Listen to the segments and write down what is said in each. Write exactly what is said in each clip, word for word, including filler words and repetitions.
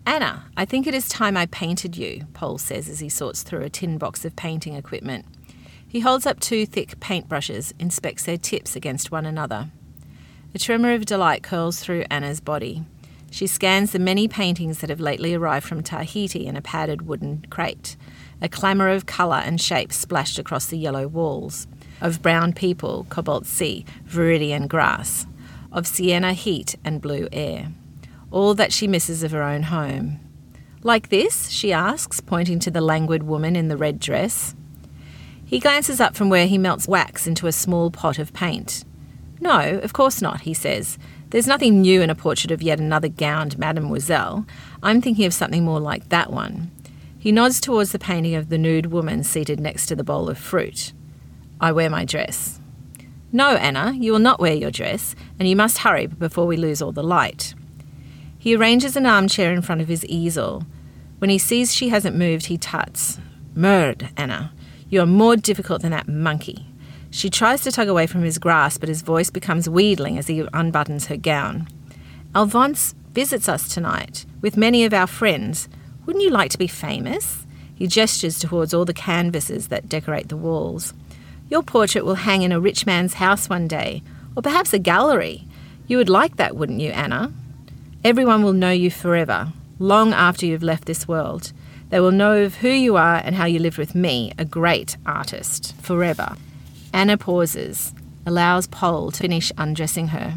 "Anna, I think it is time I painted you," Pole says as he sorts through a tin box of painting equipment. He holds up two thick paintbrushes, inspects their tips against one another. A tremor of delight curls through Anna's body. She scans the many paintings that have lately arrived from Tahiti in a padded wooden crate. A clamour of colour and shape splashed across the yellow walls. Of brown people, cobalt sea, viridian grass. Of sienna heat and blue air. All that she misses of her own home. "Like this?" she asks, pointing to the languid woman in the red dress. He glances up from where he melts wax into a small pot of paint. "No, of course not," he says. "There's nothing new in a portrait of yet another gowned mademoiselle. I'm thinking of something more like that one." He nods towards the painting of the nude woman seated next to the bowl of fruit. "I wear my dress." "No, Anna, you will not wear your dress, and you must hurry before we lose all the light." He arranges an armchair in front of his easel. When he sees she hasn't moved, he tuts. "Merd, Anna. You are more difficult than that monkey." She tries to tug away from his grasp, but his voice becomes wheedling as he unbuttons her gown. "Alphonse visits us tonight, with many of our friends. Wouldn't you like to be famous?" He gestures towards all the canvases that decorate the walls. "Your portrait will hang in a rich man's house one day, or perhaps a gallery. You would like that, wouldn't you, Anna? Everyone will know you forever, long after you've left this world. They will know of who you are and how you lived with me, a great artist, forever." Anna pauses, allows Pole to finish undressing her.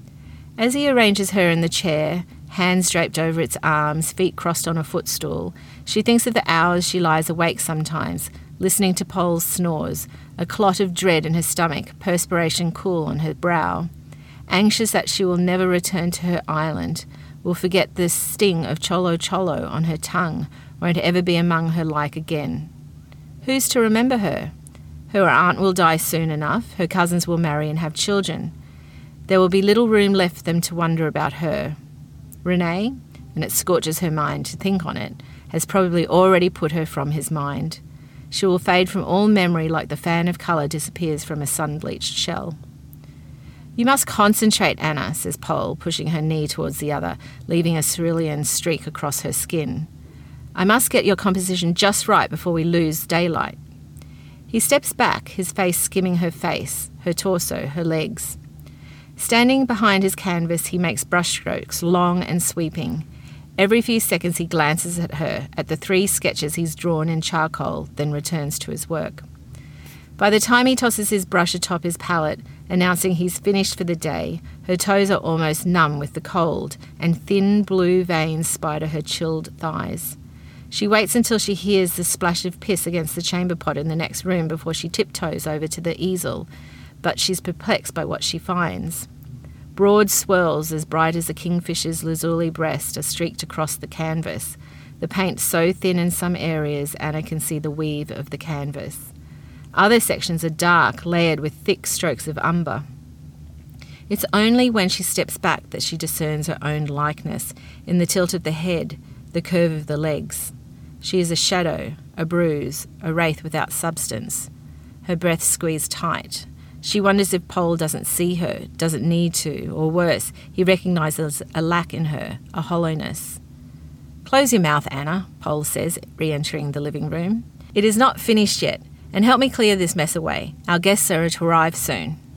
As he arranges her in the chair, hands draped over its arms, feet crossed on a footstool, she thinks of the hours she lies awake sometimes, listening to Pole's snores, a clot of dread in her stomach, perspiration cool on her brow. Anxious that she will never return to her island, will forget the sting of Cholo Cholo on her tongue, won't ever be among her like again. Who's to remember her? Her aunt will die soon enough, her cousins will marry and have children. There will be little room left for them to wonder about her. Renee, and it scorches her mind to think on it, has probably already put her from his mind. She will fade from all memory like the fan of colour disappears from a sun-bleached shell. "You must concentrate, Anna," says Pole, pushing her knee towards the other, leaving a cerulean streak across her skin. "I must get your composition just right before we lose daylight." He steps back, his face skimming her face, her torso, her legs. Standing behind his canvas, he makes brushstrokes, long and sweeping. Every few seconds he glances at her, at the three sketches he's drawn in charcoal, then returns to his work. By the time he tosses his brush atop his palette, announcing he's finished for the day, her toes are almost numb with the cold, and thin blue veins spider her chilled thighs. She waits until she hears the splash of piss against the chamber pot in the next room before she tiptoes over to the easel, but she's perplexed by what she finds. Broad swirls as bright as a kingfisher's lazuli breast are streaked across the canvas, the paint so thin in some areas Anna can see the weave of the canvas. Other sections are dark, layered with thick strokes of umber. It's only when she steps back that she discerns her own likeness in the tilt of the head, the curve of the legs. She is a shadow, a bruise, a wraith without substance. Her breath squeezed tight. She wonders if Pole doesn't see her, doesn't need to, or worse, he recognises a lack in her, a hollowness. "Close your mouth, Anna," Pole says, re-entering the living room. "It is not finished yet, and help me clear this mess away. Our guests are to arrive soon."